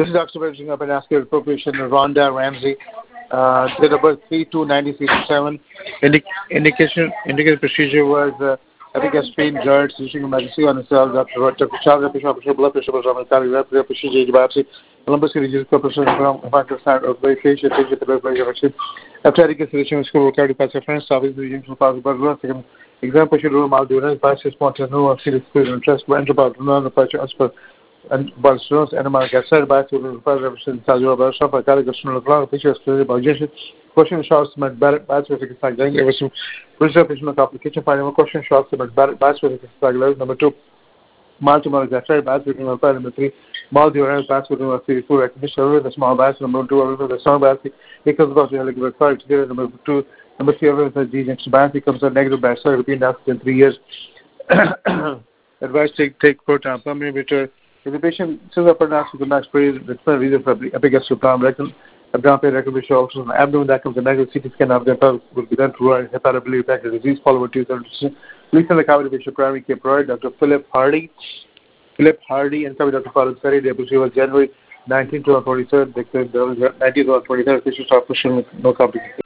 This is Dr. Benjamin up and asking appropriation Rhonda Ramsey, date of birth 3/2/1967. Indicated procedure was epigastric pain, GERD, seizing emergency on the cells, Dr. Charles Bishop, blood pressure was on the tally, rapid procedure, biopsy, Columbus City, digital person from Pakistan, of very patient, the blood pressure vaccine. After education, school, cardio, pass, friends, service, the usual part of the second exam, procedure, malduration, biases, spontaneous, no, serious, interest, enteropathy, no, the and Barcelona's NMR Gasser by to represent Sadio Barca, Patari Gaston, pictures to the question shots met Barrett Bats with a tagline. There was some preservation of application. Final question shots met Barrett Bats with a tagline. Number 2, Maltimar Gasser Bats with a number 3, Maldior Bats with a 34 recognition, the small bats, number 2, the strong bats, because of the liquid card together, number 2, number 3, the G next bats becomes a negative bat, so repeat after in 3 years. Advice take proton pump inhibitor. If the patient says upper nasal with max praise, the reason for epigastric palm rectum, abdominal rectum issue also an abdomen that comes a negative CT scan of the pelvis will be done to hepatobiliary impact the disease followed by 230. Please send the copy to patient primary care provider, Dr. Philip Hardy, and copy Dr. Father Ferry. The episode was January 19th to 23rd. The 19th to 23rd. Patient start pushing with no complications.